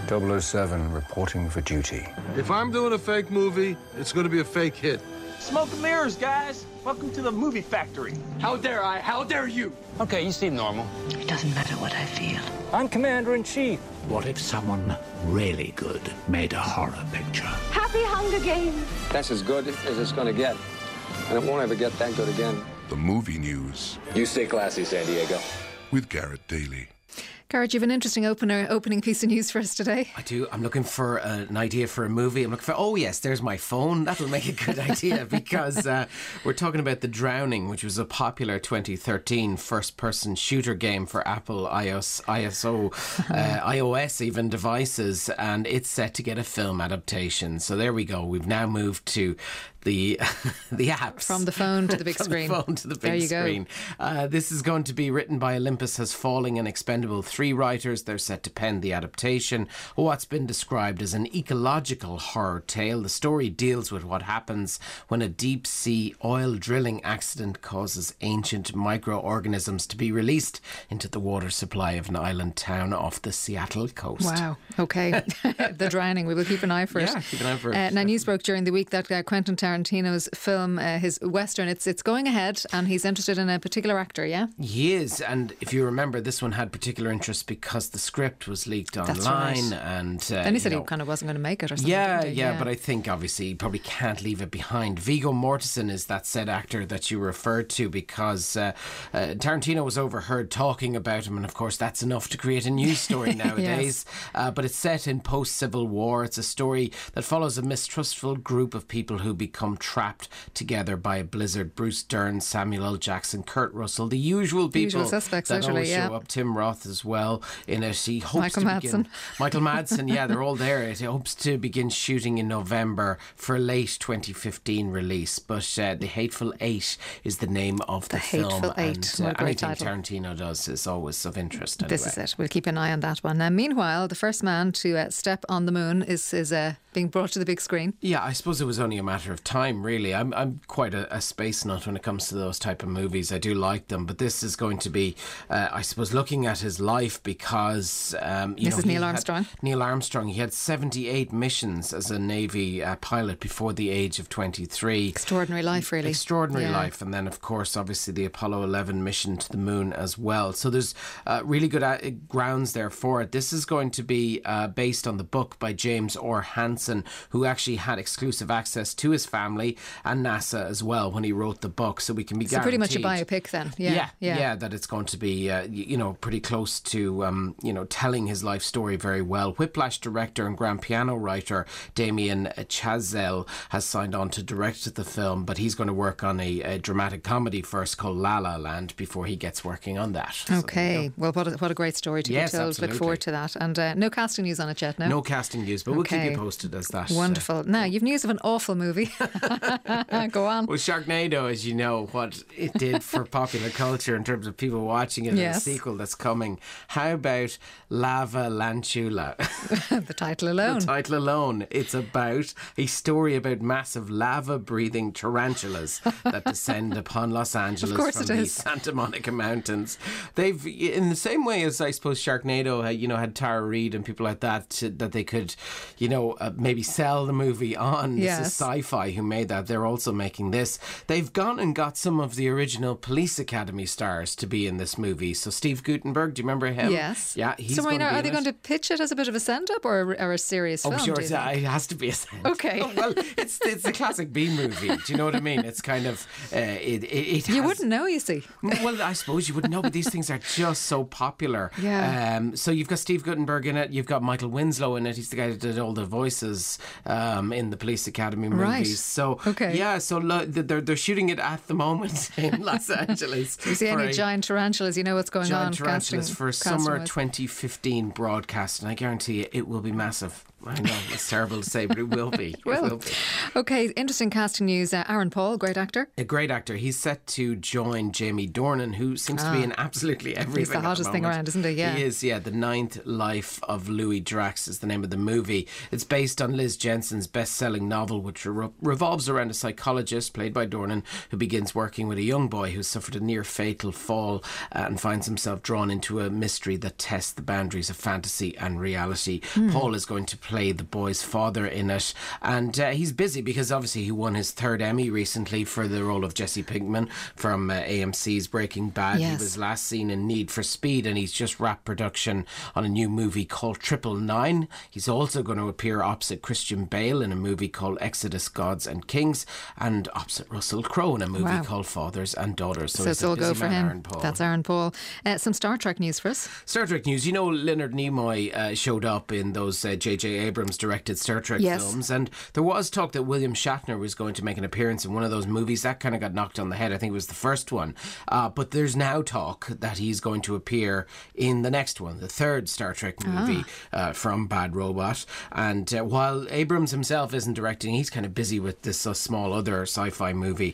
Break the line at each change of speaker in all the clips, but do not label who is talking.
007 reporting for duty.
If I'm doing a fake movie, it's going to be a fake hit.
Smoke and mirrors, guys. Welcome to the movie factory.
How dare I? How dare you?
Okay, you seem normal.
It doesn't matter what I feel.
I'm Commander-in-Chief.
What if someone really good made a horror picture?
Happy Hunger Games.
That's as good as it's going to get. And it won't ever get that good again.
The movie news.
You stay classy, San Diego.
With Garrett Daly.
Garrett, you have an interesting opening piece of news for us today.
I do. I'm looking for an idea for a movie. I'm looking for, oh yes, there's my phone. That'll make a good idea because we're talking about The Drowning, which was a popular 2013 first-person shooter game for Apple iOS even devices, and it's set to get a film adaptation. So there we go. We've now moved to the apps.
From the phone to the big screen.
From the phone to the big screen. This is going to be written by Olympus Has Falling and Expendable 3 writers. They're set to pen the adaptation of what's been described as an ecological horror tale. The story deals with what happens when a deep sea oil drilling accident causes ancient microorganisms to be released into the water supply of an island town off the Seattle coast.
Wow. Okay. The Drowning. We will keep an eye for it.
Yeah, keep an eye for it.
Now, news broke during the week that Quentin Tarantino's film, his Western, it's going ahead, and he's interested in a particular actor, yeah?
He is, and if you remember, this one had particular interest because the script was leaked online.
That's right.
And
then he said he kind of wasn't going to make it or something.
Yeah, but I think obviously he probably can't leave it behind. Viggo Mortensen is that said actor that you referred to because Tarantino was overheard talking about him, and of course that's enough to create a news story nowadays.
Yes.
But it's set in post-Civil War. It's a story that follows a mistrustful group of people who become trapped together by a blizzard. Bruce Dern, Samuel L. Jackson, Kurt Russell, the usual people,
usual suspects,
that always show up. Tim Roth as well in it. He hopes Michael Madsen, yeah, they're all there. It hopes to begin shooting in November for a late 2015 release. But The Hateful Eight is the name of the film.
Hateful Eight.
And anything Tarantino does is always of interest. Anyway.
This is it. We'll keep an eye on that one. Now, meanwhile, the first man to step on the moon is being brought to the big screen.
Yeah, I suppose it was only a matter of time, really. I'm quite a space nut when it comes to those type of movies. I do like them, but this is going to be, I suppose, looking at his life because
this is Neil Armstrong.
Neil Armstrong. He had 78 missions as a Navy pilot before the age of 23.
Extraordinary life, really.
Extraordinary life, and then of course, obviously, the Apollo 11 mission to the moon as well. So there's really good grounds there for it. This is going to be based on the book by James Orr Hansen, who actually had exclusive access to his family and NASA as well when he wrote the book. So we can be guaranteed.
So pretty much a biopic then. Yeah,
that it's going to be pretty close to telling his life story very well. Whiplash director and grand piano writer Damien Chazelle has signed on to direct the film, but he's going to work on a dramatic comedy first called La La Land before he gets working on that.
Okay, well, what a great story to be told.
Absolutely.
Look forward to that. And no casting news on it yet, no?
No casting news, but we'll keep you posted as that.
Wonderful. Now, you've news of an awful movie. Go on.
Well, Sharknado, as you know, what it did for popular culture in terms of people watching it, and a sequel that's coming. How about Lava Lantula?
The title alone.
The title alone. It's about a story about massive lava-breathing tarantulas that descend upon Los Angeles from the Santa Monica Mountains. They've, in the same way as I suppose Sharknado, had Tara Reid and people like that, that they could, maybe sell the movie on. This is Sci-Fi who made that. They're also making this. They've gone and got some of the original Police Academy stars to be in this movie. So Steve Guttenberg, do you remember him?
Yes.
Yeah, he's
so are they going to pitch it as a bit of a send-up or a serious film?
Oh, sure, it has to be a send-up.
Okay.
Well, it's a classic B movie. Do you know what I mean? It's kind of
you wouldn't know, you see.
Well, I suppose you wouldn't know, but these things are just so popular.
Yeah.
So you've got Steve Guttenberg in it. You've got Michael Winslow in it. He's the guy that did all the voices in the Police Academy movies.
Right.
So
yeah,
so they're shooting it at the moment in Los Angeles.
Do you see any giant tarantulas? You know what's going on.
Giant tarantulas for summer 2015 broadcast, and I guarantee you it will be massive. I know, it's terrible to say, but it will be.
Well,
It will be.
okay, interesting casting news. Aaron Paul, great actor.
A great actor. He's set to join Jamie Dornan, who seems to be in absolutely everything.
He's the hottest thing around, isn't he? Yeah.
He is, yeah. The Ninth Life of Louis Drax is the name of the movie. It's based on Liz Jensen's best-selling novel, which revolves around a psychologist, played by Dornan, who begins working with a young boy who's suffered a near-fatal fall and finds himself drawn into a mystery that tests the boundaries of fantasy and reality. Paul is going to play the boy's father in it, and he's busy because obviously he won his third Emmy recently for the role of Jesse Pinkman from AMC's Breaking Bad.
Yes.
He was last seen in Need for Speed, and he's just wrapped production on a new movie called 999. He's also going to appear opposite Christian Bale in a movie called Exodus, Gods and Kings, and opposite Russell Crowe in a movie called Fathers and Daughters.
So it's all go for him.
Aaron Paul.
That's Aaron Paul. Some Star Trek news for us.
Star Trek news. You know, Leonard Nimoy showed up in those J.J. Abrams directed Star Trek films, and there was talk that William Shatner was going to make an appearance in one of those movies. That kind of got knocked on the head. I think it was the first one. But there's now talk that he's going to appear in the next one, the third Star Trek movie from Bad Robot. And while Abrams himself isn't directing, he's kind of busy with this small other sci-fi movie.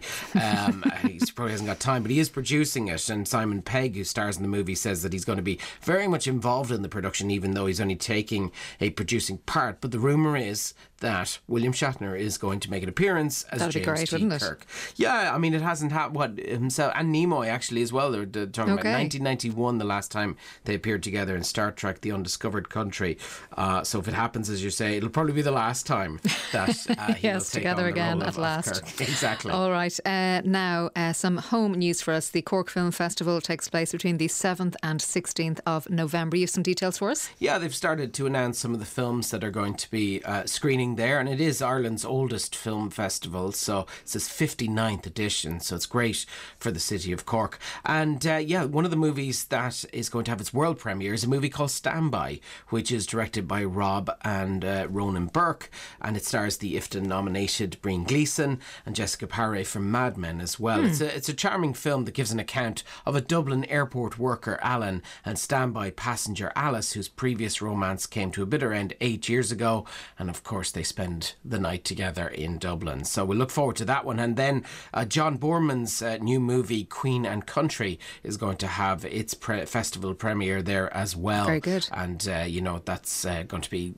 He probably hasn't got time, but he is producing it. And Simon Pegg, who stars in the movie, says that he's going to be very much involved in the production, even though he's only taking a producing part. But the rumour is that William Shatner is going to make an appearance as
That'd
James
be great,
T.
wouldn't it?
Kirk. Yeah, I mean, it hasn't happened. Himself and Nimoy actually as well. They're talking about 1991, the last time they appeared together in Star Trek: The Undiscovered Country. So if it happens, as you say, it'll probably be the last time that
yes, together again at last.
Kirk. Exactly.
All right. Now, some home news for us. The Cork Film Festival takes place between the 7th and 16th of November. You have some details for us?
Yeah, they've started to announce some of the films that are going to be screening there, and it is Ireland's oldest film festival, so it's its 59th edition, so it's great for the city of Cork. And one of the movies that is going to have its world premiere is a movie called Standby, which is directed by Rob and Ronan Burke, and it stars the IFTA-nominated Breen Gleeson and Jessica Paré from Mad Men as well. It's a charming film that gives an account of a Dublin airport worker, Alan, and standby passenger Alice, whose previous romance came to a bitter end 8 years ago, and of course they spend the night together in Dublin. So we'll look forward to that one. And then John Boorman's new movie Queen and Country is going to have its festival premiere there as well.
Very good.
And that's going to be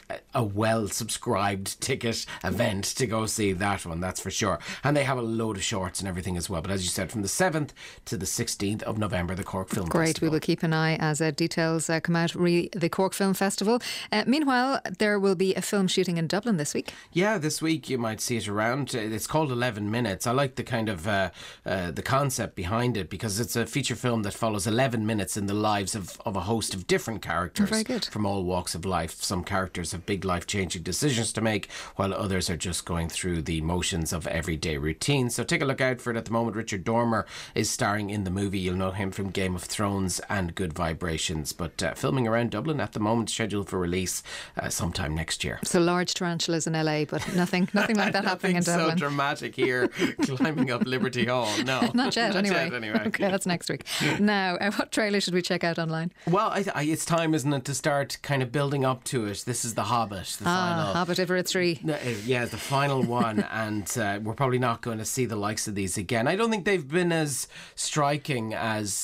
a well-subscribed ticket event to go see that one, that's for sure. And they have a load of shorts and everything as well. But as you said, from the 7th to the 16th of November, the Cork Film Festival.
Great, we will keep an eye as details come out the Cork Film Festival. Meanwhile, there will be a film shooting in Dublin this week.
Yeah, this week you might see it around. It's called 11 Minutes. I like the kind of the concept behind it, because it's a feature film that follows 11 minutes in the lives of a host of different characters.
Very good.
From all walks of life. Some characters have big life-changing decisions to make, while others are just going through the motions of everyday routine. So take a look out for it at the moment. Richard Dormer is starring in the movie. You'll know him from Game of Thrones and Good Vibrations. But filming around Dublin at the moment, scheduled for release sometime next year.
So large tarantulas in LA, but nothing like that happening in Dublin.
So dramatic here, climbing up Liberty Hall. No,
not yet. Anyway. Okay, that's next week. Now, what trailer should we check out online?
Well, it's time, isn't it, to start kind of building up to it. This is the Hobbit. The final
Hobbit Everett 3.
Yeah, the final one, and we're probably not going to see the likes of these again. I don't think they've been as striking as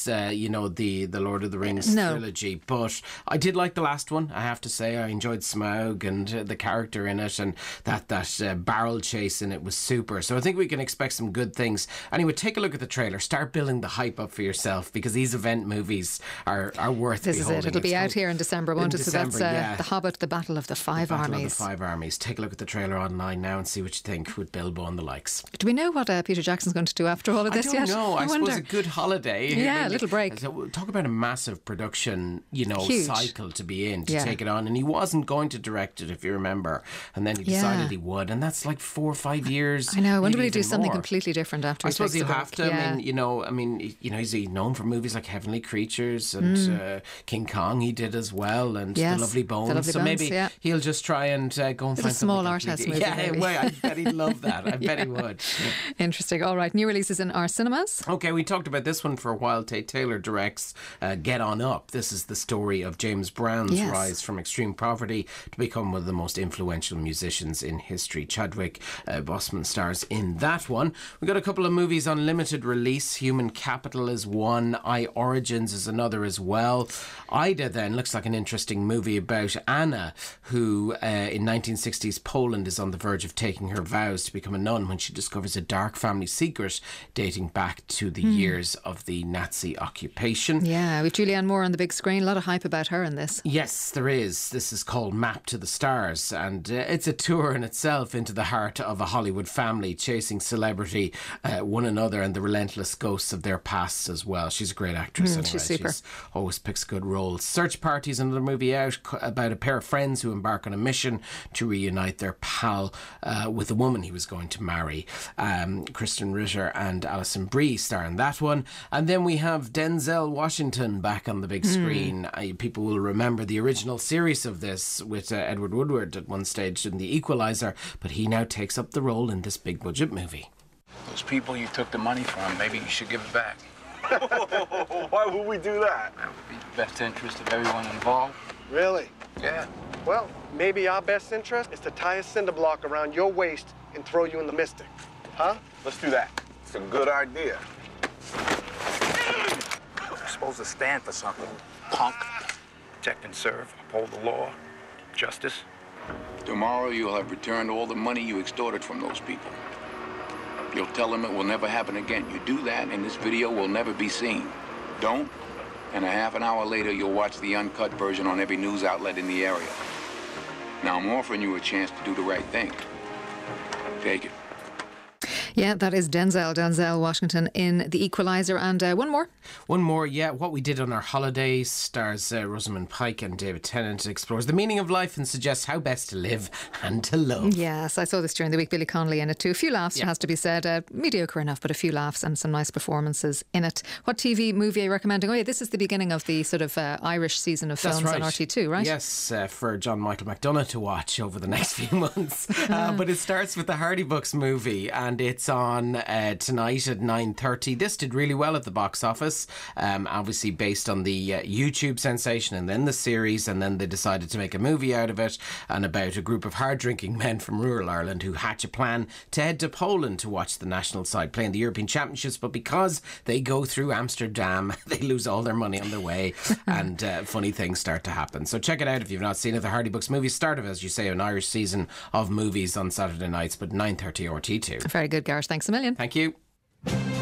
the Lord of the Rings trilogy, but I did like the last one. I have to say, I enjoyed Smaug and the character in it, and that barrel chase in it was super. So I think we can expect some good things. Anyway, take a look at the trailer. Start building the hype up for yourself, because these event movies are worth
this
beholding.
Is it. It'll be out here in December, won't it? So that's The Hobbit, The Battle of the Five Armies.
Battle of the Five Armies. Take a look at the trailer online now and see what you think with Bilbo and the likes.
Do we know what Peter Jackson's going to do after all of this yet?
I don't know. I
wonder.
suppose a good holiday.
Yeah, a little break.
So talk about a massive production,
Huge.
cycle to be in, to take it on. And he wasn't going to direct it, if you remember. And then he decided he would. And that's like 4 or 5 years.
I know. When will he do
more.
something completely different after
I
he
suppose
takes
he'll
the
have
break?
to. Yeah. He's known for movies like Heavenly Creatures and King Kong he did as well, and The Lovely Bones.
The Lovely
so
Bones,
maybe he'll just try and go and find
a small
something
art house movie.
Yeah, well, I bet he'd love that. I bet he would.
Interesting. All right, new releases in our cinemas.
Okay, we talked about this one for a while. Tate Taylor directs Get On Up. This is the story of James Brown's rise from extreme poverty to become one of the most influential musicians in history. Chadwick Boseman stars in that one. We've got a couple of movies on limited release. Human Capital is one. I Origins is another as well. Ida then looks like an interesting movie about Anna, who in 1960s Poland is on the verge of taking her vows to become a nun when she discovers a dark family secret dating back to the years of the Nazi occupation.
Yeah, with Julianne Moore on the big screen. A lot of hype about her in this.
Yes, there is. This is called Map to the Stars, and it's a tour in itself into the heart of a Hollywood family chasing celebrity, one another, and the relentless ghosts of their pasts as well. She's a great actress. Anyway.
She's super.
She always picks good roles. Search Party is another movie out about a pair of friends who embark on a mission to reunite their pal with the woman he was going to marry. Kristen Ritter and Alison Brie star in that one. And then we have Denzel Washington back on the big screen. People will remember the original series of this with Edward Woodward at one stage in The Equalizer, but he now takes up the role in this big budget movie.
Those people you took the money from, maybe you should give it back.
Why would we do that?
That would be the best interest of everyone involved.
Really?
Yeah.
Well, maybe our best interest is to tie a cinder block around your waist and throw you in the Mystic. Huh?
Let's do that. It's a good idea.
You're supposed to stand for something. Punk. Protect and serve. Uphold the law. Justice.
Tomorrow you'll have returned all the money you extorted from those people. You'll tell them it will never happen again. You do that, and this video will never be seen. Don't, and a half an hour later, you'll watch the uncut version on every news outlet in the area. Now, I'm offering you a chance to do the right thing. Take it.
Yeah, that is Denzel Washington in The Equalizer. And one more.
One more, yeah. What We Did on Our Holidays stars Rosamund Pike and David Tennant. It explores the meaning of life and suggests how best to live and to love.
Yes, I saw this during the week. Billy Connolly in it too. A few laughs, it has to be said. Mediocre enough, but a few laughs and some nice performances in it. What TV movie are you recommending? Oh yeah, this is the beginning of the sort of Irish season of films on RT2, right?
Yes, for John Michael McDonagh to watch over the next few months. But it starts with the Hardy Books movie, and it's on tonight at 9:30. This did really well at the box office, obviously based on the YouTube sensation and then the series, and then they decided to make a movie out of it, and about a group of hard-drinking men from rural Ireland who hatch a plan to head to Poland to watch the national side play in the European Championships, but because they go through Amsterdam, they lose all their money on the way, and funny things start to happen. So check it out if you've not seen it. The Hardy Books movie, start of, as you say, an Irish season of movies on Saturday nights, but 9:30 RT2.
Very good, Gareth. Thanks a million.
Thank you.